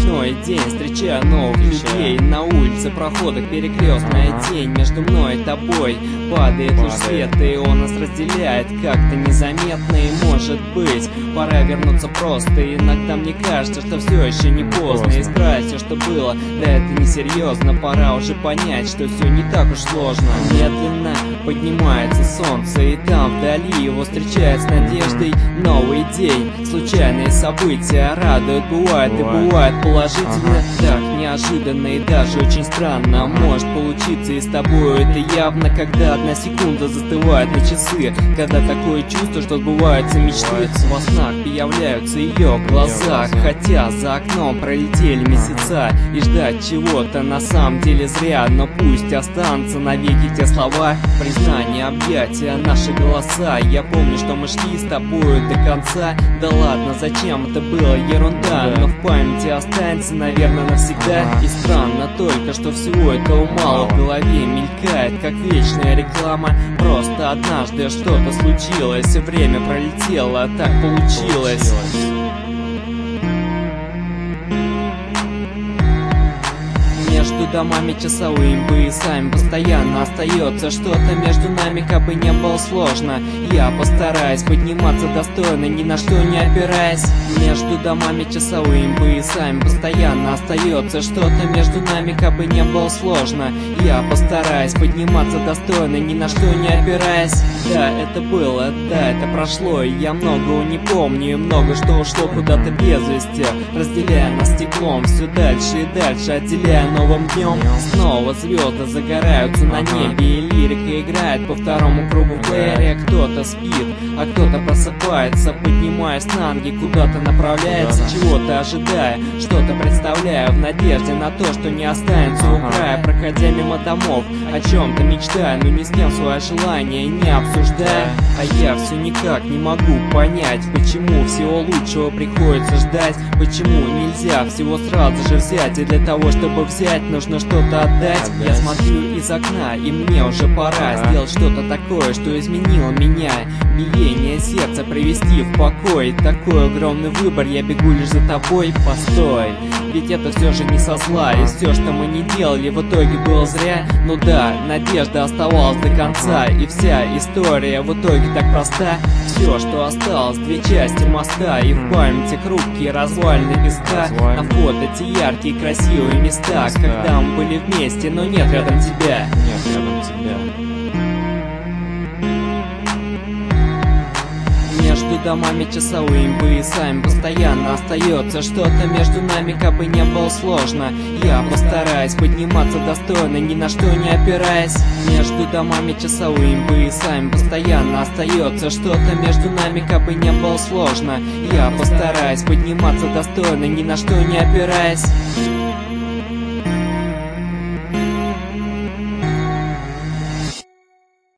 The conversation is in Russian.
ночной день, встречаю новых людей на улице, проходах, перекрестная тень между мной и тобой. Падает луч света, и он нас разделяет как-то незаметно. И может быть, пора вернуться просто. Иногда мне кажется, что все еще не поздно исправить все, что было. Да это не серьезно, пора уже понять, что все не так уж сложно. Медленно поднимается солнце, и там вдали его встречает с надеждой новый день. Случайные события радуют, бывает и бывает положительно. Так неожиданно и даже очень странно может получиться и с тобой это явно, когда одна секунда застывает на часы, когда такое чувство, что сбываются мечты. Во снах появляются ее глаза, хотя за окном пролетели месяца, и ждать чего-то на самом деле зря. Но пусть останутся навеки те слова, признания, объятия, наши голоса. Я помню, что мы шли с тобою до конца. Да ладно, зачем это было, ерунда, но в памяти останется, наверное, навсегда. И странно только, что всего этого мало в голове мелькает, как вечная реклама. Просто однажды что-то случилось, и время пролетело, так получилось. Между домами часовыми поясами постоянно остается что-то между нами, как бы не было сложно. Я постараюсь подниматься достойно, ни на что не опираясь. Между домами часовыми поясами постоянно остается что-то между нами, как бы не было сложно. Я постараюсь подниматься достойно, ни на что не опираясь. Да, это было, да, это прошло, и я многого не помню, и много что ушло куда-то без вести, разделяя нас стеклом все дальше и дальше, отделяя новым днем. Снова звезды загораются на небе, и лирика играет по второму кругу в плеере. Кто-то спит, а кто-то просыпается, поднимаясь на ноги, куда-то направляется, чего-то ожидая, что-то представляя, в надежде на то, что не останется у края. Проходя мимо домов, о чем-то мечтая, но ни с кем свое желание не обсуждая. А я все никак не могу понять, почему всего лучшего приходится ждать, почему нельзя всего сразу же взять, и для того, чтобы взять, нужно что-то отдать. Я смотрю из окна, и мне уже пора сделать что-то такое, что изменило меня. Биение сердца привести в покой. Такой огромный выбор, я бегу лишь за тобой. Постой, ведь это все же не со зла, и все, что мы не делали, в итоге было зря. Ну да, надежда оставалась до конца, и вся история в итоге так проста. Все, что осталось, две части моста, и в памяти хрупкие развалины песка. На фото те яркие красивые места, когда мы были вместе, но нет рядом тебя. Нет рядом тебя. Между домами часовыми поясами постоянно остается что-то между нами, как бы не было сложно. Я постараюсь подниматься достойно, ни на что не опираясь. Между домами часовыми поясами постоянно остается что-то между нами, как бы не было сложно. Я постараюсь подниматься достойно, ни на что не опираясь.